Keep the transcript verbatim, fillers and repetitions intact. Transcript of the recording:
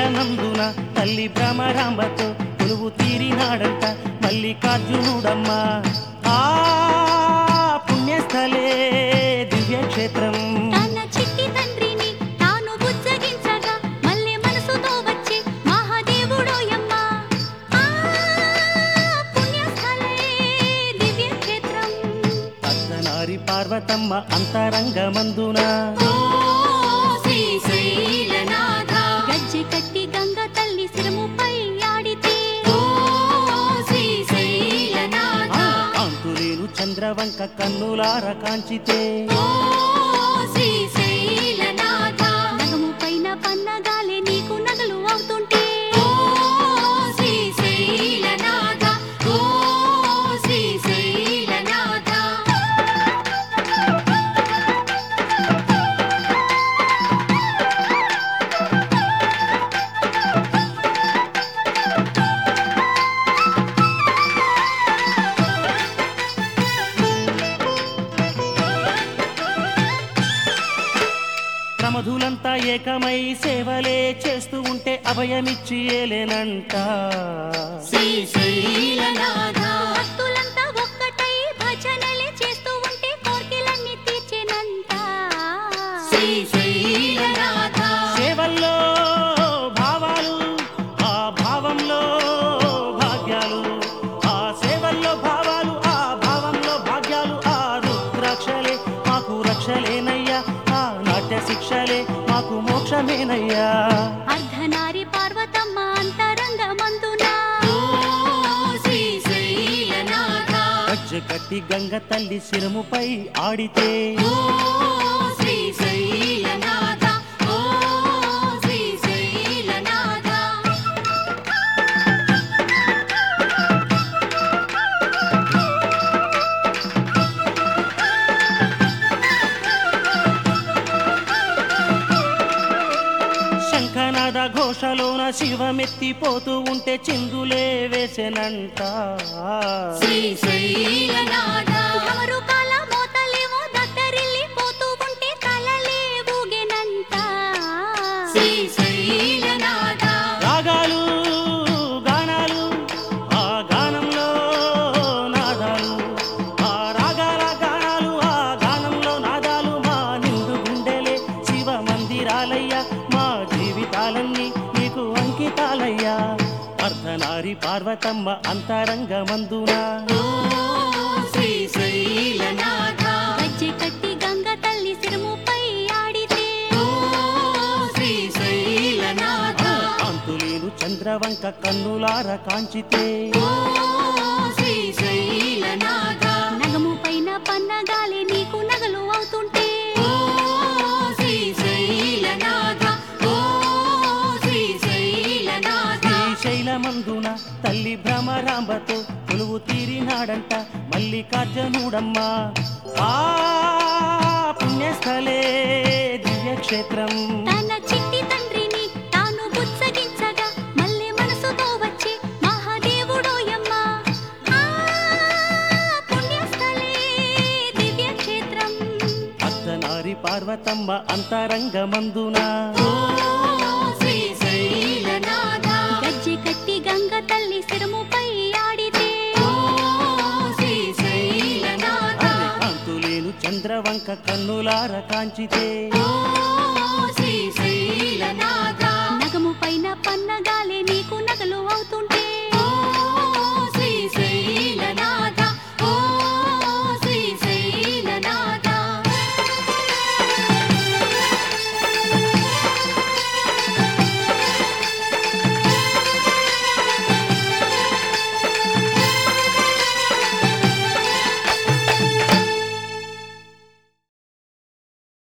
శ్రీశైలనందున తల్లి భ్రమరాంబతో కొలువు తీరినాడంట మల్లికార్జునుడమ్మా. ఆ పుణ్యస్థలే దివ్యక్షేత్రం. తన చిట్టి తండ్రిని తాను బుజ్జగించగా మల్లె మనసుతో వచ్చే మహాదేవుడోయమ్మ. ఆ పుణ్యస్థలే దివ్యక్షేత్రం. అర్ధనారి పార్వతమ్మ అంతరంగమందున శ్రీశైలనాథ గజ్జె కట్టి గంగ తల్లి శిరముపై ఆడితే శ్రీశైలనాథ కాంతులేను చంద్రవంక కన్నులార కాంచితే శ్రీశైలనాథ నగము పైన పన్నగాలే నీకు నగలు అవుతుంటే శ్రీశైలనాథ ఓ శ్రీశైలనాథ. ప్రమధులంతా ఏకమై సేవలే చేస్తూ ఉంటే అభయమిచ్చి ఏలేనంట శ్రీశైలనాథ భక్తులంతా ఒక్కటై భజనలే చేస్తూ ఉంటే కోర్కెలన్నీ తీర్చేనంట శ్రీశైలనాథ. సేవల్లో భావాలు ఆ భావంలో భాగ్యాలు, ఆ సేవల్లో భావాలు ఆ భావంలో భాగ్యాలు, ఆ రుద్రాక్షలే మాకు రక్షలేనయ్యా, ఆ నాట్య శిక్షలే మాకు మోక్షమేనయ్యా. అర్ధనారి పార్వతమ్మ అంతరంగమందున శ్రీశైలనాథ గజ్జె కట్టి గంగ తల్లి శిరముపై ఆడితే శ్రీశైలనాథ ఓ శ్రీశైలనాథ. శంఖనాద ఘోషలోన శివమెత్తిపోతూ ఉంటే చిందులే వేసెనంట శ్రీశైలనాథ డమరుకాల మోతలేమో దత్తరిల్లిపోతూ ఉంటే తలలే ఊగెనంట శ్రీశైలనాథ. రాగాలు గానాలు ఆ గానంలో నాదాలు, ఆ రాగాల గానాలు ఆ గానంలో నాదాలు, మా నిండు గుండెలే శివ మందిరాలయ్యా, మా జీవితాలన్నీ నీకు అంకితాలయ్యా. అర్ధనారి పార్వతమ్మ అంతరంగమందున శ్రీశైలనాథ గజ్జె కట్టి గంగ తల్లి శిరముపై ఆడితే శ్రీశైలనాథ కాంతులేను చంద్రవంక కన్నులార కాంచితే శ్రీశైలనాథ నగము పైన పన్నగాలే నీకు నగలు అవుతుంటే శ్రీశైలనాథ ఓ శ్రీశైలనాథ. శ్రీశైలమందున తల్లి భ్రమరాంబతో కొలువు తీరినాడంట మల్లికార్జునుడమ్మా. ఆ పుణ్యస్థలే దివ్యక్షేత్రం. తన చిట్టి తండ్రిని తాను బుజ్జగించగా మల్లె మనసుతో వచ్చే మహాదేవుడోయమ్మ. ఆ పుణ్యస్థలే దివ్యక్షేత్రం. అర్ధనారి పార్వతమ్మ అంతరంగమందున శ్రీశైలనాథ గజ్జె కట్టి గంగ తల్లి శిరముపై ఆడితే శ్రీశైలనాథ కాంతులేను చంద్రవంక కన్నులార కాంచితే శ్రీశైలనాథ నగము పైన పన్నగాలే నీకు నగలు అవుతుంటే